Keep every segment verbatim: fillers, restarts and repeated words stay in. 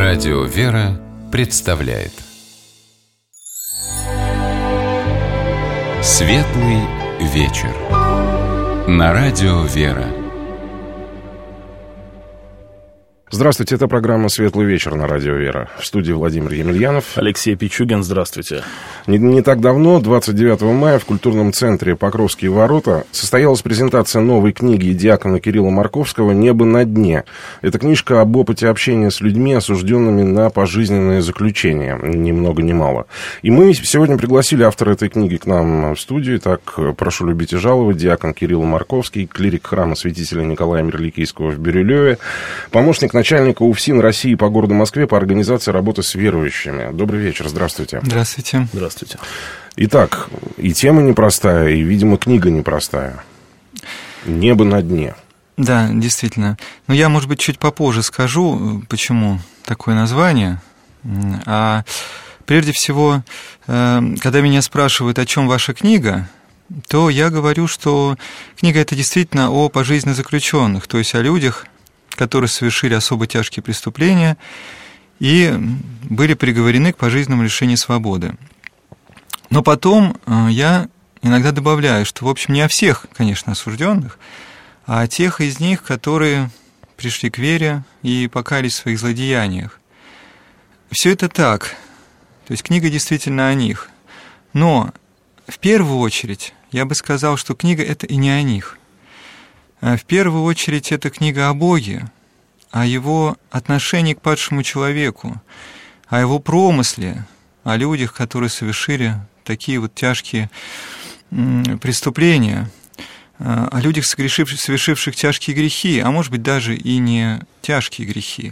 Радио «Вера» представляет Светлый вечер на Радио «Вера». Здравствуйте, это программа «Светлый вечер» на Радио «Вера». В студии Владимир Емельянов. Алексей Пичугин, здравствуйте. Не, не так давно, двадцать девятого мая, в культурном центре «Покровские ворота» состоялась презентация новой книги диакона Кирилла Марковского «Небо на дне». Это книжка об опыте общения с людьми, осужденными на пожизненное заключение, ни много ни мало. И мы сегодня пригласили автора этой книги к нам в студию. Так, прошу любить и жаловать, диакон Кирилл Марковский, клирик храма святителя Николая Мирликийского в Бирюлеве, помощник начальника УФСИН России по городу Москве по организации работы с верующими. Добрый вечер, здравствуйте. Здравствуйте. Здравствуйте. Итак, и тема непростая, и, видимо, книга непростая. «Небо на дне». Да, действительно. Но я, может быть, чуть попозже скажу, почему такое название. А прежде всего, когда меня спрашивают, о чем ваша книга, то я говорю, что книга эта действительно о пожизненно заключенных, то есть о людях, которые совершили особо тяжкие преступления и были приговорены к пожизненному лишению свободы. Но потом я иногда добавляю, что, в общем, не о всех, конечно, осужденных, а о тех из них, которые пришли к вере и покаялись в своих злодеяниях. Все это так, то есть книга действительно о них. Но в первую очередь я бы сказал, что книга это и не о них. В первую очередь это книга о Боге, о Его отношении к падшему человеку, о Его промысле, о людях, которые совершили такие вот тяжкие преступления, о людях, совершивших тяжкие грехи, а может быть даже и не тяжкие грехи.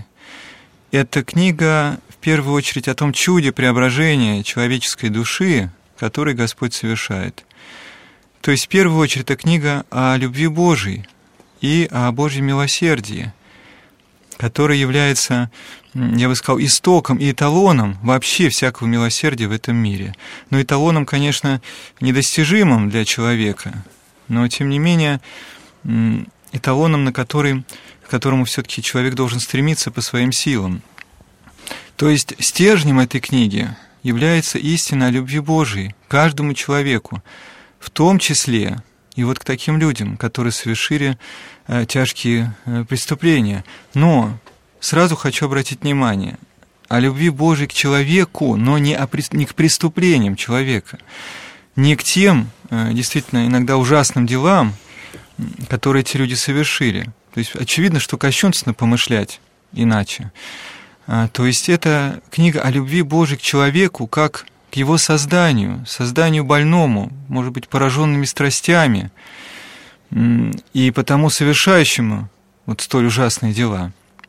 Эта книга в первую очередь о том чуде преображения человеческой души, который Господь совершает. То есть в первую очередь это книга о любви Божией и о Божьем милосердии, который является, я бы сказал, истоком и эталоном вообще всякого милосердия в этом мире. Но эталоном, конечно, недостижимым для человека, но, тем не менее, эталоном, на который, к которому все-таки человек должен стремиться по своим силам. То есть стержнем этой книги является истина о любви Божией каждому человеку, в том числе и вот к таким людям, которые совершили э, тяжкие э, преступления. Но сразу хочу обратить внимание о любви Божией к человеку, но не, о, не к преступлениям человека, не к тем, э, действительно, иногда ужасным делам, которые эти люди совершили. То есть очевидно, что кощунственно помышлять иначе. А, то есть это книга о любви Божией к человеку, как к его созданию, созданию больному, может быть, пораженными страстями, и потому совершающему вот столь ужасные дела.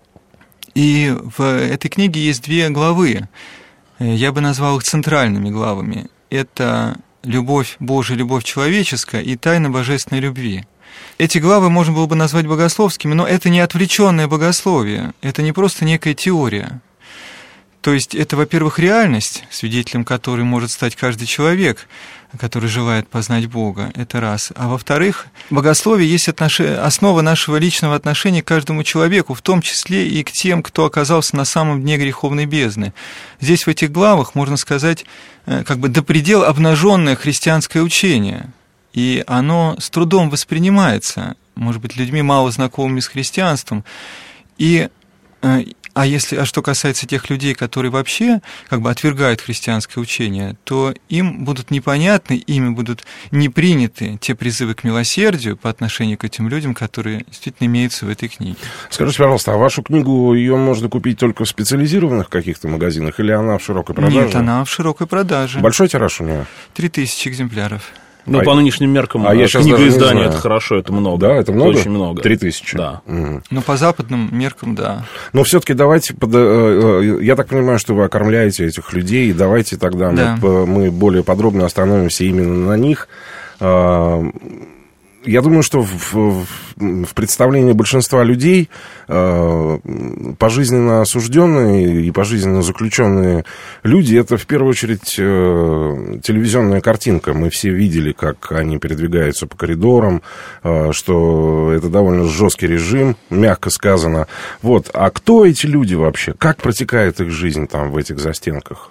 И в этой книге есть две главы, я бы назвал их центральными главами. Это «Любовь Божия, любовь человеческая» и «Тайна божественной любви». Эти главы можно было бы назвать богословскими, но это не отвлеченное богословие, это не просто некая теория. То есть это, во-первых, реальность, свидетелем которой может стать каждый человек, который желает познать Бога, это раз. А во-вторых, богословие есть отнош... основа нашего личного отношения к каждому человеку, в том числе и к тем, кто оказался на самом дне греховной бездны. Здесь в этих главах, можно сказать, как бы до предела обнаженное христианское учение, и оно с трудом воспринимается, может быть, людьми, мало знакомыми с христианством, и А, если, а что касается тех людей, которые вообще как бы отвергают христианское учение, то им будут непонятны, ими будут не приняты те призывы к милосердию по отношению к этим людям, которые действительно имеются в этой книге. Скажите, пожалуйста, а вашу книгу, ее можно купить только в специализированных каких-то магазинах, или она в широкой продаже? Нет, она в широкой продаже. Большой тираж у нее? Три тысячи экземпляров. Ну, а по нынешним меркам, а книга издания это хорошо, это много. Да, это много? Это очень много. Три тысячи? Да. Угу. Ну, по западным меркам, да. Но все-таки давайте, под... я так понимаю, что вы окормляете этих людей, и давайте тогда да. мы, мы более подробно остановимся именно на них. Я думаю, что в, в, в представлении большинства людей э, пожизненно осужденные и пожизненно заключенные люди — это в первую очередь э, телевизионная картинка. Мы все видели, как они передвигаются по коридорам, э, что это довольно жесткий режим, мягко сказано. Вот. А кто эти люди вообще? Как протекает их жизнь там в этих застенках?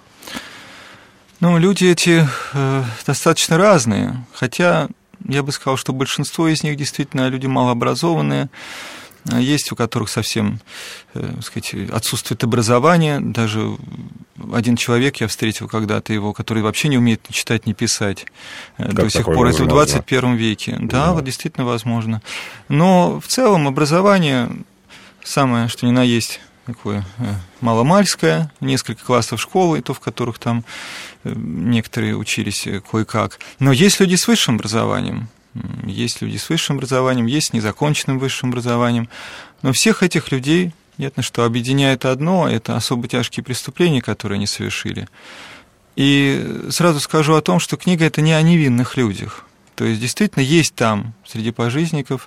Ну, люди эти э, достаточно разные, хотя я бы сказал, что большинство из них действительно люди малообразованные, есть у которых совсем, так сказать, отсутствует образование. Даже один человек, я встретил когда-то его, который вообще не умеет ни читать, ни писать как до сих пор. Это в двадцать первом веке. Да, да, вот действительно возможно. Но в целом образование самое, что ни на есть, такое маломальское, несколько классов школы, и то, в которых там некоторые учились кое-как. Но есть люди с высшим образованием, есть люди с высшим образованием, есть с незаконченным высшим образованием. Но всех этих людей, понятно, что объединяет одно, это особо тяжкие преступления, которые они совершили. И сразу скажу о том, что книга это не о невинных людях. То есть действительно есть там среди пожизненников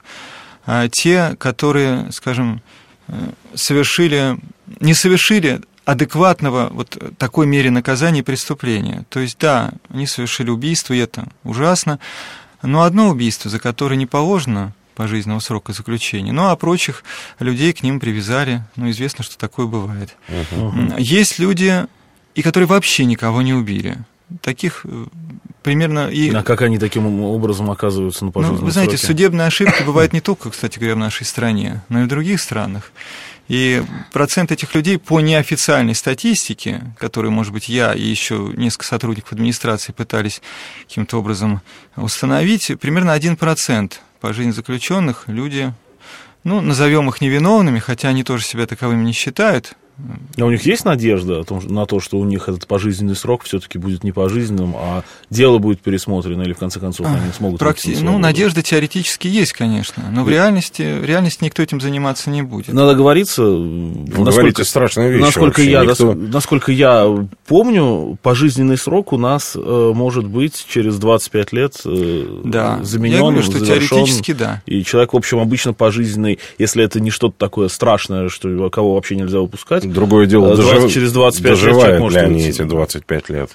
те, которые, скажем, совершили, не совершили адекватного вот такой мере наказания и преступления. То есть, да, они совершили убийство, и это ужасно, но одно убийство, за которое не положено пожизненного срока заключения, ну, а прочих людей к ним привязали, ну, известно, что такое бывает. Uh-huh. Есть люди, и которые вообще никого не убили. Таких примерно... И... А как они таким образом оказываются на пожизненном сроке? Ну, вы знаете, сроке? Судебные ошибки бывают не только, кстати говоря, в нашей стране, но и в других странах. И процент этих людей по неофициальной статистике, которую, может быть, я и еще несколько сотрудников администрации пытались каким-то образом установить, примерно один процент пожизненно заключенных люди, ну, назовем их невиновными, хотя они тоже себя таковыми не считают. А у них есть надежда на то, что у них этот пожизненный срок все-таки будет не пожизненным, а дело будет пересмотрено, или в конце концов они смогут... Практи... Ну, надежда теоретически есть, конечно, но в реальности, в реальности никто этим заниматься не будет. Надо говориться... Вы насколько, страшная вещь насколько, вообще, я, никто... насколько я помню, пожизненный срок у нас э, может быть через двадцать пять лет э, да. заменен, я говорю, что завершен, теоретически да. И человек, в общем, обычно пожизненный, если это не что-то такое страшное, что кого вообще нельзя выпускать. Другое дело, двадцать, через двадцать пять доживают лет ли они эти двадцать пять лет?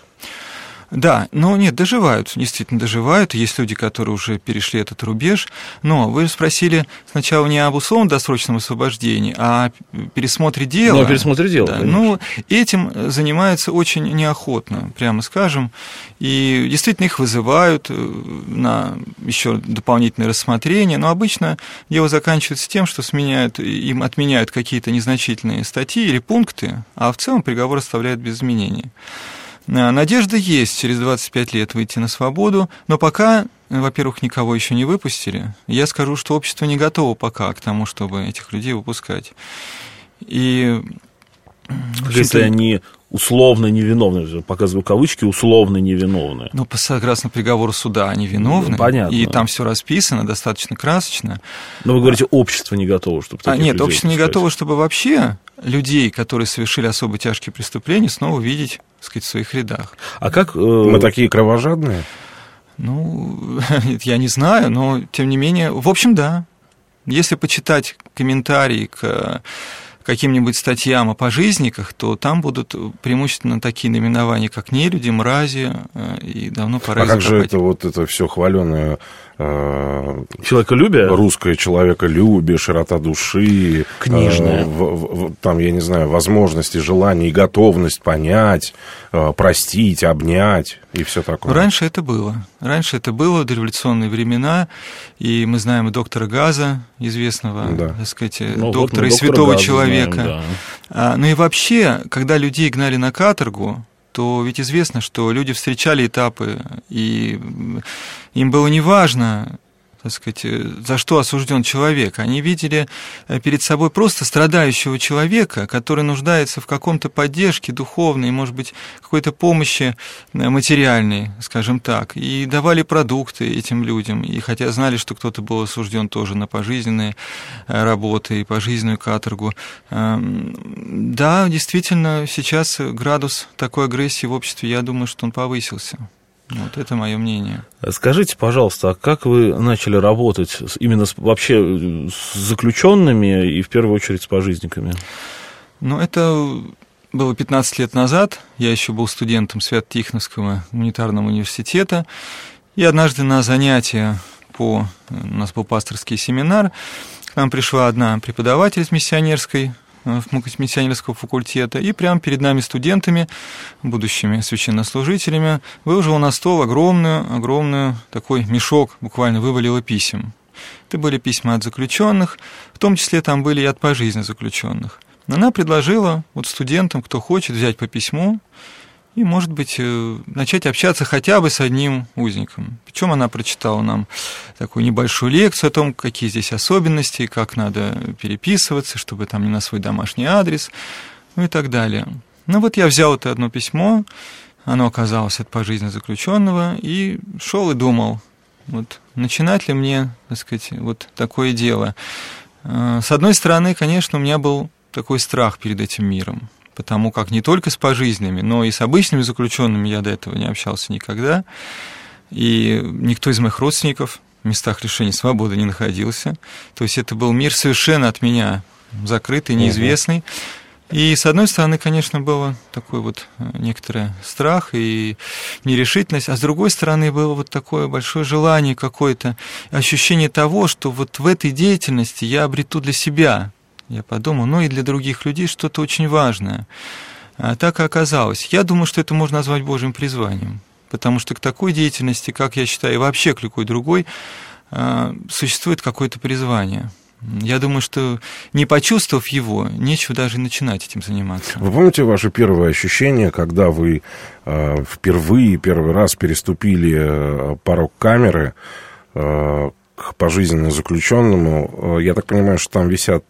Да, но нет, доживают, действительно доживают. Есть люди, которые уже перешли этот рубеж. Но вы спросили сначала не об условно-досрочном освобождении, а о пересмотре дела. Ну, о пересмотре дела, да. Ну, этим занимаются очень неохотно, прямо скажем. И действительно их вызывают на еще дополнительное рассмотрение. Но обычно дело заканчивается тем, что сменяют, им отменяют какие-то незначительные статьи или пункты, а в целом приговор оставляют без изменений. Надежда есть через двадцать пять лет выйти на свободу, но пока, во-первых, никого еще не выпустили. Я скажу, что общество не готово пока к тому, чтобы этих людей выпускать. И... Если они условно невиновны, показываю кавычки, условно невиновны. Ну, согласно приговору суда, они виновны. Понятно. И там все расписано достаточно красочно. Но вы говорите, общество не готово, чтобы таких а, Нет, людей общество не готово, чтобы вообще людей, которые совершили особо тяжкие преступления, снова видеть, так сказать, в своих рядах. А как... Э... Мы такие кровожадные? Ну, я не знаю, но, тем не менее, в общем, да. Если почитать комментарии к каким-нибудь статьям о пожизненниках, то там будут преимущественно такие наименования, как нелюди, мрази, и давно пора А как же закопать. это вот это все хваленое э, человеколюбие? Русское человеколюбие, широта души, книжное. Э, в, в, там, я не знаю, возможности, желания и готовность понять, э, простить, обнять и все такое. Раньше это было. Раньше это было в дореволюционные времена, и мы знаем и доктора Газа, известного, да. так сказать, ну, доктора вот и святого Газа человека. Знаем, да. а, ну и вообще, когда людей гнали на каторгу, то ведь известно, что люди встречали этапы, и им было неважно, так сказать, за что осужден человек. Они видели перед собой просто страдающего человека, который нуждается в каком-то поддержке духовной, может быть, какой-то помощи материальной, скажем так, и давали продукты этим людям, и хотя знали, что кто-то был осужден тоже на пожизненные работы и пожизненную каторгу. Да, действительно, сейчас градус такой агрессии в обществе, я думаю, что он повысился. Вот это мое мнение. Скажите, пожалуйста, а как вы начали работать с, именно с, вообще с заключенными и в первую очередь с пожизниками? Ну, это было пятнадцать лет назад. Я еще был студентом Свято-Тихоновского гуманитарного университета. И однажды на занятия по... У нас был пасторский семинар. К нам пришла одна преподаватель из миссионерской миссионерского факультета, и прямо перед нами, студентами, будущими священнослужителями, выложила на стол огромную, огромную такой мешок, буквально вывалила писем. Это были письма от заключенных, в том числе там были и от пожизненно заключенных. Она предложила вот студентам, кто хочет, взять по письму и, может быть, начать общаться хотя бы с одним узником. Причем она прочитала нам такую небольшую лекцию о том, какие здесь особенности, как надо переписываться, чтобы там не на свой домашний адрес, ну и так далее. Ну вот я взял это одно письмо, оно оказалось от пожизненно заключенного, и шел и думал, вот начинать ли мне, так сказать, вот такое дело. С одной стороны, конечно, у меня был такой страх перед этим миром, потому как не только с пожизненными, но и с обычными заключенными я до этого не общался никогда, и никто из моих родственников в местах лишения свободы не находился. То есть это был мир совершенно от меня закрытый, неизвестный. И с одной стороны, конечно, было такой вот некоторый страх и нерешительность, а с другой стороны было вот такое большое желание какое-то, ощущение того, что вот в этой деятельности я обрету для себя. Я подумал, ну и для других людей что-то очень важное. А так и оказалось. Я думаю, что это можно назвать Божьим призванием, потому что к такой деятельности, как я считаю, и вообще к любой другой, существует какое-то призвание. Я думаю, что не почувствовав его, нечего даже начинать этим заниматься. Вы помните ваше первое ощущение, когда вы впервые, первый раз переступили порог камеры к пожизненно заключенному? Я так понимаю, что там висят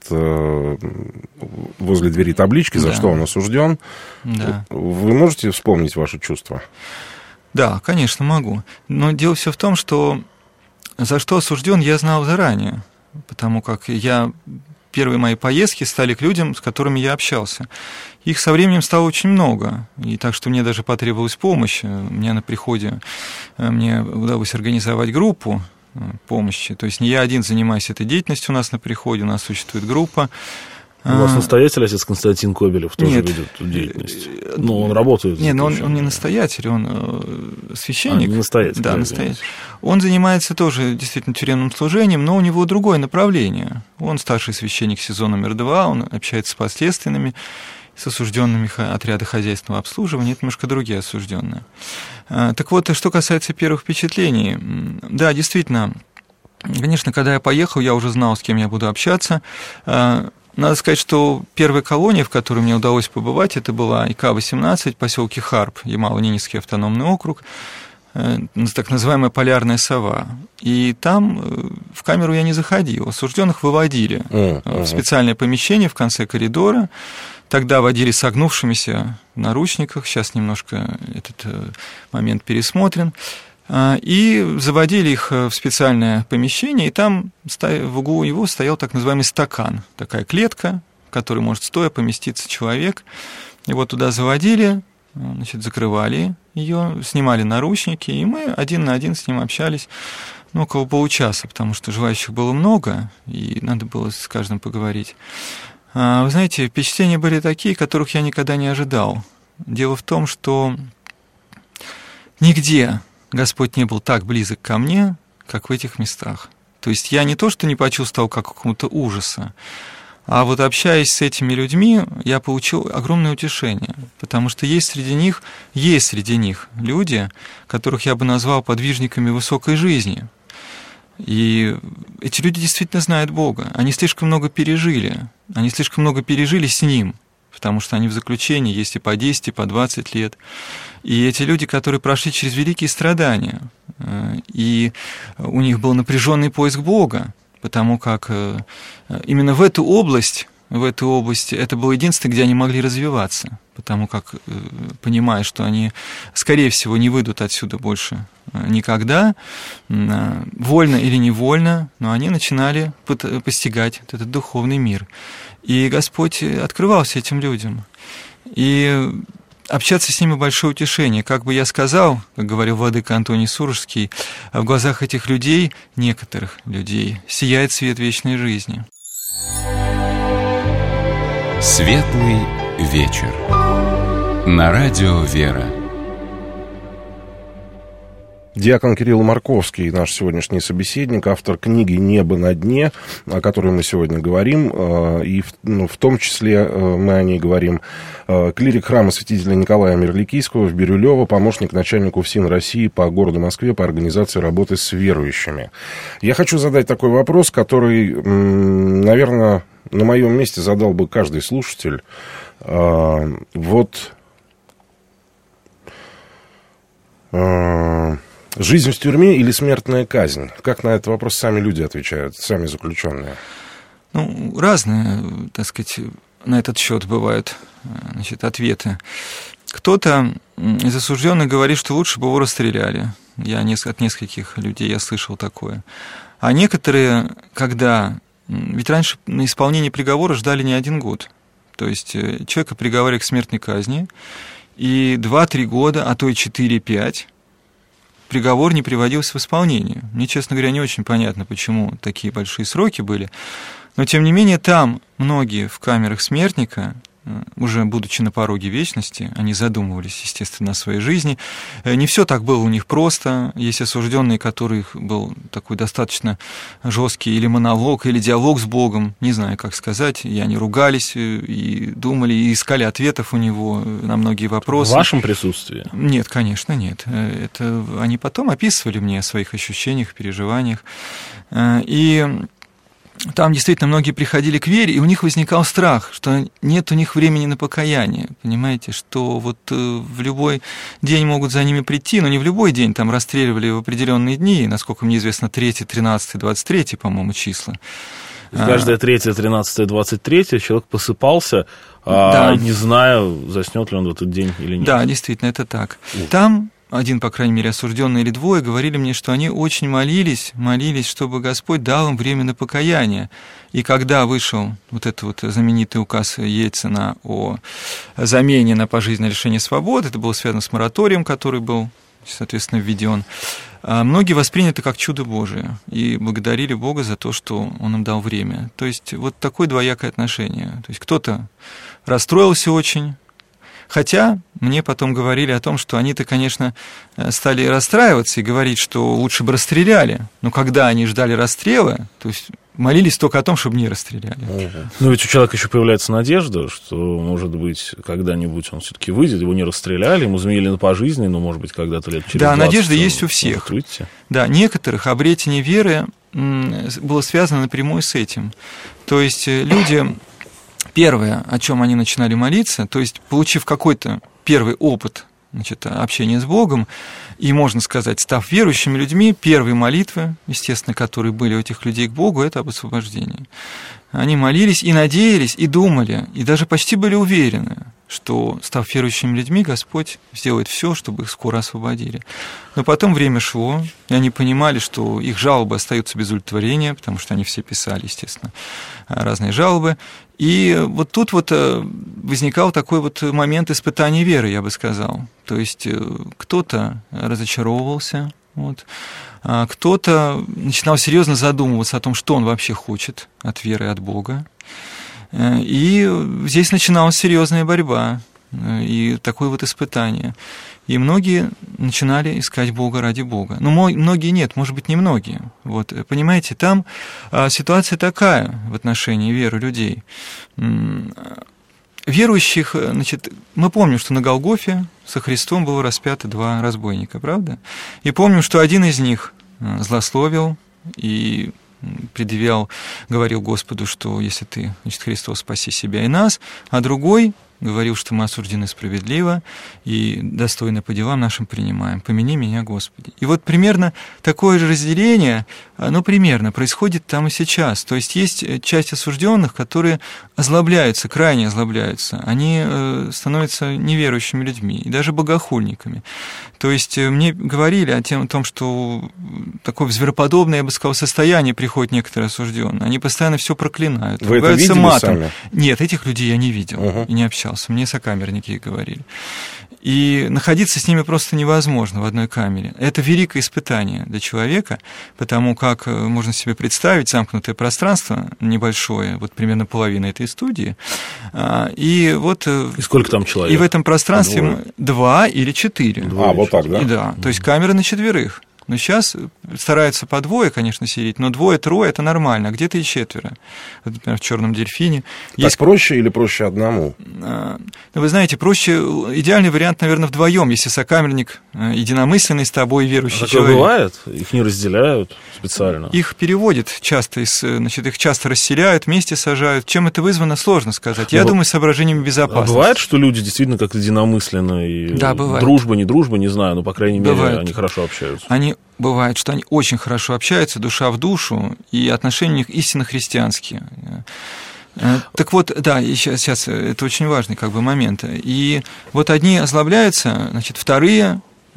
возле двери таблички, за да. что он осужден. Да. Вы можете вспомнить ваши чувства? Да, конечно, могу. Но дело все в том, что за что осужден, я знал заранее, потому как я первые мои поездки стали к людям, с которыми я общался. Их со временем стало очень много, и так что мне даже потребовалась помощь. Мне на приходе мне удалось организовать группу помощи. То есть не я один занимаюсь этой деятельностью у нас на приходе, у нас существует группа. У вас настоятель, отец Константин Кобелев, тоже Нет. ведет деятельность. Ну, он работает. Нет, но он, он не настоятель, он священник. А, не настоятель. Да, настоятель. Он занимается тоже действительно тюремным служением, но у него другое направление. Он старший священник СИЗО номер два, он общается с подследственными, с осужденными отряда хозяйственного обслуживания, это немножко другие осужденные. Так вот, что касается первых впечатлений, да, действительно, конечно, когда я поехал, я уже знал, с кем я буду общаться. Надо сказать, что первая колония, в которой мне удалось побывать, это была И К восемнадцать, поселке Харп, Ямало-Ненецкий автономный округ, так называемая полярная сова. И там в камеру я не заходил, осужденных выводили в специальное помещение в конце коридора. Тогда водили согнувшимися в наручниках, сейчас немножко этот момент пересмотрен. И заводили их в специальное помещение, и там в углу его стоял так называемый стакан, такая клетка, в которой может стоя поместиться человек. Его туда заводили, значит, закрывали ее, снимали наручники, и мы один на один с ним общались, ну, около получаса, потому что желающих было много, и надо было с каждым поговорить. Вы знаете, впечатления были такие, которых я никогда не ожидал. Дело в том, что нигде Господь не был так близок ко мне, как в этих местах. То есть я не то, что не почувствовал как какого-то ужаса, а вот общаясь с этими людьми, я получил огромное утешение, потому что есть среди них, есть среди них люди, которых я бы назвал подвижниками высокой жизни. И эти люди действительно знают Бога. Они слишком много пережили. Они слишком много пережили с Ним, потому что они в заключении, есть и по десять, и по двадцать лет. И эти люди, которые прошли через великие страдания, и у них был напряженный поиск Бога, потому как именно в эту область, в эту область это было единственное, где они могли развиваться, потому как, понимая, что они, скорее всего, не выйдут отсюда больше никогда, вольно или невольно, но они начинали постигать этот духовный мир. И Господь открывался этим людям. И общаться с ними большое утешение. Как бы я сказал, как говорил владыка Антоний Сурожский, в глазах этих людей, некоторых людей, сияет свет вечной жизни. Светлый вечер. На радио «Вера». Диакон Кирилл Марковский, наш сегодняшний собеседник, автор книги «Небо на дне», о которой мы сегодня говорим, и в, ну, в том числе мы о ней говорим. Клирик храма святителя Николая Мирликийского в Бирюлево, помощник начальника УФСИН России по городу Москве по организации работы с верующими. Я хочу задать такой вопрос, который, наверное, на моем месте задал бы каждый слушатель. Вот... Жизнь в тюрьме или смертная казнь? Как на этот вопрос сами люди отвечают, сами заключенные? Ну, разные, так сказать, на этот счет бывают, значит, ответы. Кто-то из осужденных говорит, что лучше бы его расстреляли. Я от нескольких людей я слышал такое. А некоторые, когда... Ведь раньше на исполнение приговора ждали не один год. То есть человека приговаривали к смертной казни, и два-три года, а то и четыре-пять, приговор не приводился в исполнение. Мне, честно говоря, не очень понятно, почему такие большие сроки были. Но, тем не менее, там многие в камерах смертника, уже будучи на пороге вечности, они задумывались, естественно, о своей жизни. Не все так было у них просто. Есть осужденные, у которых был такой достаточно жесткий или монолог, или диалог с Богом, не знаю, как сказать. И они ругались, и думали, и искали ответов у него на многие вопросы. В вашем присутствии? Нет, конечно, нет. Это они потом описывали мне о своих ощущениях, переживаниях. И... Там действительно многие приходили к вере, и у них возникал страх, что нет у них времени на покаяние. Понимаете, что вот в любой день могут за ними прийти, но не в любой день, там расстреливали в определенные дни, насколько мне известно, третье, тринадцатое, двадцать третье, по-моему, числа. Каждое третье, тринадцатое, двадцать третье человек посыпался, да. а не зная, заснет ли он в этот день или нет. Да, действительно, это так. Там... один, по крайней мере, осужденный или двое, говорили мне, что они очень молились, молились, чтобы Господь дал им время на покаяние. И когда вышел вот этот вот знаменитый указ Ельцина о замене на пожизненное лишение свободы, это было связано с мораторием, который был, соответственно, введен, многие восприняли это как чудо Божие и благодарили Бога за то, что Он им дал время. То есть вот такое двоякое отношение. То есть кто-то расстроился очень, хотя мне потом говорили о том, что они-то, конечно, стали расстраиваться и говорить, что лучше бы расстреляли. Но когда они ждали расстрела, то есть молились только о том, чтобы не расстреляли. Но ведь у человека еще появляется надежда, что, может быть, когда-нибудь он все-таки выйдет, его не расстреляли, ему заменили на пожизненный, но, может быть, когда-то лет через да, двадцать. Да, надежда есть у всех. Да, некоторых обретение веры было связано напрямую с этим. То есть люди... Первое, о чем они начинали молиться, то есть, получив какой-то первый опыт, значит, общения с Богом, и, можно сказать, став верующими людьми, первые молитвы, естественно, которые были у этих людей к Богу, это об освобождении. Они молились и надеялись, и думали, и даже почти были уверены, что, став верующими людьми, Господь сделает все, чтобы их скоро освободили. Но потом время шло, и они понимали, что их жалобы остаются без удовлетворения, потому что они все писали, естественно, разные жалобы. И вот тут вот возникал такой вот момент испытания веры, я бы сказал. То есть кто-то разочаровывался, вот, а кто-то начинал серьезно задумываться о том, что он вообще хочет от веры и от Бога. И здесь начиналась серьезная борьба и такое вот испытание. И многие начинали искать Бога ради Бога. Но многие нет, может быть, не многие. Вот, понимаете, там ситуация такая в отношении веры людей. Верующих, значит, мы помним, что на Голгофе со Христом было распяты два разбойника, правда? И помним, что один из них злословил и предъявлял, говорил Господу, что если ты, значит, Христос, спаси себя и нас, а другой говорил, что мы осуждены справедливо и достойно по делам нашим принимаем. Помяни меня, Господи. И вот примерно такое же разделение ну, примерно, происходит там и сейчас. То есть есть часть осужденных, которые озлобляются, крайне озлобляются. Они становятся неверующими людьми и даже богохульниками. То есть мне говорили о, тем, о том, что такое звероподобное, я бы сказал, состояние приходит некоторые осужденные. Они постоянно все проклинают. Вы это видели матом. Сами? Нет, этих людей я не видел uh-huh. и не общался. Мне сокамерники говорили. И находиться с ними просто невозможно в одной камере. Это великое испытание для человека, потому как можно себе представить замкнутое пространство небольшое, вот примерно половина этой студии. И вот... И сколько там человек? И в этом пространстве Двое. два или четыре. Двое а, вот так, да? И да, то есть камеры на четверых. Но сейчас стараются по двое, конечно, сидеть, но двое-трое – это нормально, а где-то и четверо. Вот, например, в «Черном дельфине». Так есть... проще или проще одному? Ну, вы знаете, проще, идеальный вариант, наверное, вдвоем, если сокамерник единомысленный с тобой верующий а человек. Бывает? Их не разделяют специально? Их переводят часто, из, значит, их часто расселяют, вместе сажают. Чем это вызвано, сложно сказать. Я ну, думаю, соображениями безопасности. А бывает, что люди действительно как-то единомысленные? Да, бывает. Дружба, не дружба, не знаю, но, по крайней мере, бывает. Они хорошо общаются. Они Бывает, что они очень хорошо общаются, душа в душу, и отношения у них истинно христианские. Так вот, да, и сейчас, сейчас это очень важный как бы момент. И вот одни озлобляются, значит, вторые,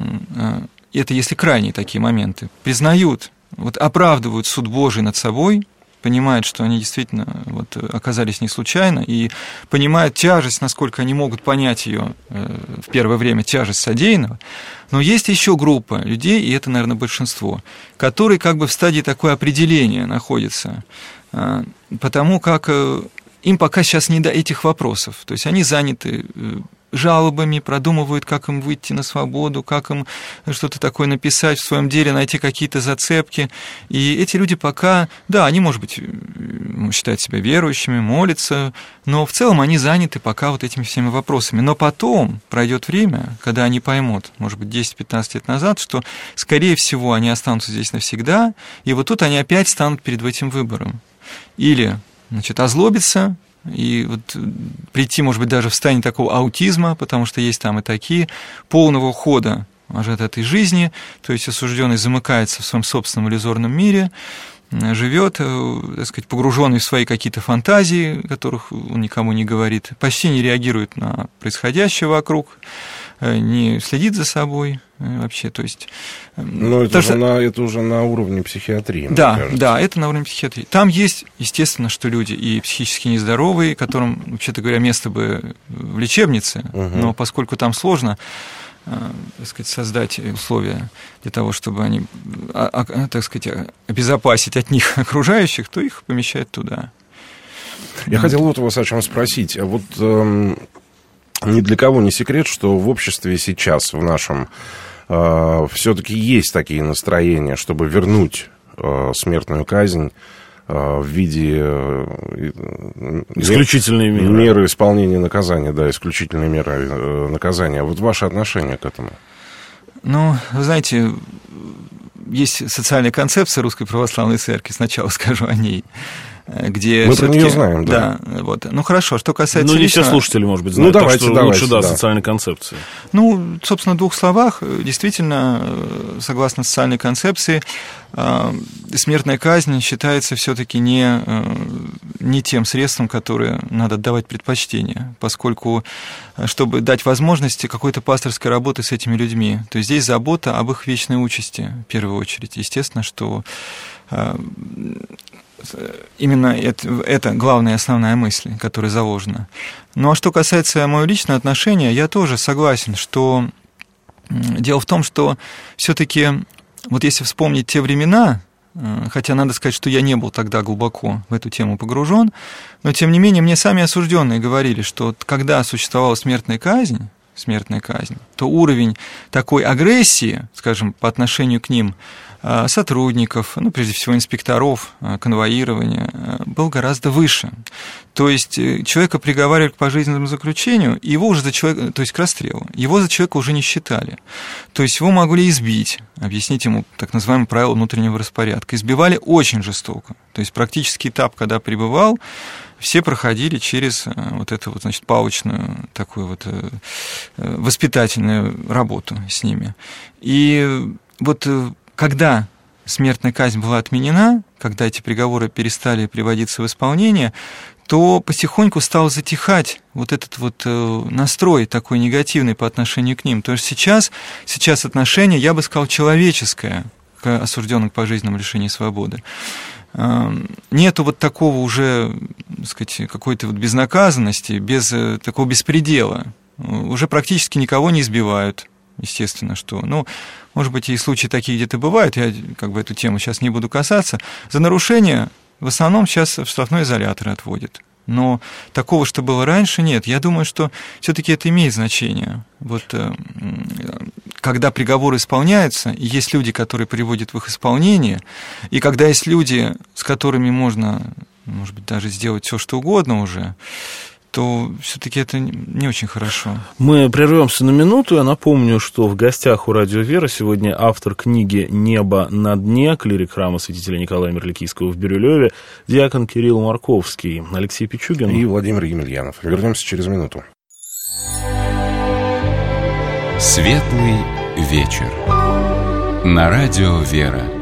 это если крайние такие моменты, признают, вот оправдывают суд Божий над собой, понимают, что они действительно вот, оказались не случайно, и понимают тяжесть, насколько они могут понять ее э, в первое время, тяжесть содеянного. Но есть еще группа людей, и это, наверное, большинство, которые как бы в стадии такое определения находятся, э, потому как э, им пока сейчас не до этих вопросов. То есть они заняты э, жалобами, продумывают, как им выйти на свободу, как им что-то такое написать в своем деле, найти какие-то зацепки. И эти люди пока, да, они, может быть, считают себя верующими, молятся, но в целом они заняты пока вот этими всеми вопросами. Но потом пройдет время, когда они поймут, может быть, десять-пятнадцать лет назад, что, скорее всего, они останутся здесь навсегда, и вот тут они опять станут перед этим выбором. Или, значит, озлобиться, и вот прийти, может быть, даже в состояние такого аутизма, потому что есть там и такие, полного ухода от этой жизни, то есть осужденный замыкается в своем собственном иллюзорном мире, живет, так сказать, погруженный в свои какие-то фантазии, которых он никому не говорит, почти не реагирует на происходящее вокруг, не следит за собой вообще, то есть... Но это, уже, что... на, это уже на уровне психиатрии, да, да, это на уровне психиатрии. Там есть, естественно, что люди и психически нездоровые, которым, вообще-то говоря, место бы в лечебнице, угу. но поскольку там сложно, так сказать, создать условия для того, чтобы они, так сказать, обезопасить от них окружающих, то их помещают туда. Я да. хотел вот вас о чем спросить. Вот... Эм... Ни для кого не секрет, что в обществе сейчас, в нашем, э, все-таки есть такие настроения, чтобы вернуть э, смертную казнь э, в виде э, исключительной меры. меры исполнения наказания, да, исключительной меры э, наказания. Вот ваше отношение к этому? Ну, вы знаете, есть социальная концепция Русской Православной Церкви, сначала скажу о ней. Где мы про нее знаем, да. да вот. Ну, хорошо, что касается... Ну, не лично... все слушатели, может быть, знают, ну, давайте, так что давайте, лучше, да, да, социальной концепции. Ну, собственно, в двух словах, действительно, согласно социальной концепции, смертная казнь считается все-таки не, не тем средством, которое надо отдавать предпочтение, поскольку, чтобы дать возможности какой-то пасторской работы с этими людьми, то есть здесь забота об их вечной участи, в первую очередь. Естественно, что именно это, это главная и основная мысль, которая заложена. Ну, а что касается моего личного отношения, я тоже согласен, что дело в том, что все-таки, вот если вспомнить те времена, хотя надо сказать, что я не был тогда глубоко в эту тему погружен, но, тем не менее, мне сами осужденные говорили, что когда существовала смертная казнь, смертная казнь, то уровень такой агрессии, скажем, по отношению к ним, сотрудников, ну, прежде всего, инспекторов конвоирования, был гораздо выше. То есть человека приговаривали к пожизненному заключению, и его уже за человека, то есть к расстрелу, его за человека уже не считали. То есть его могли избить, объяснить ему так называемое правило внутреннего распорядка. Избивали очень жестоко. То есть практически этап, когда пребывал, все проходили через вот эту вот, значит, палочную такую вот воспитательную работу с ними. И вот когда смертная казнь была отменена, когда эти приговоры перестали приводиться в исполнение, то потихоньку стал затихать вот этот вот настрой такой негативный по отношению к ним. То есть сейчас, сейчас отношение, я бы сказал, человеческое к осужденным к пожизненному лишению свободы. Нету вот такого уже, так сказать, какой-то вот безнаказанности, без такого беспредела. Уже практически никого не избивают, естественно, что... Ну, может быть, и случаи такие где-то бывают, я как бы эту тему сейчас не буду касаться. За нарушение в основном сейчас в штрафной изолятор отводят. Но такого, что было раньше, нет. Я думаю, что все-таки это имеет значение. Вот когда приговоры исполняются, и есть люди, которые приводят в их исполнение, и когда есть люди, с которыми можно, может быть, даже сделать все, что угодно уже, то все-таки это не очень хорошо. Мы прервемся на минуту. Я напомню, что в гостях у Радио Вера сегодня автор книги «Небо на дне», клирик храма святителя Николая Мерликийского в Бирюлеве, диакон Кирилл Марковский, Алексей Пичугин и Владимир Емельянов. Вернемся через минуту. Светлый вечер. На Радио Вера.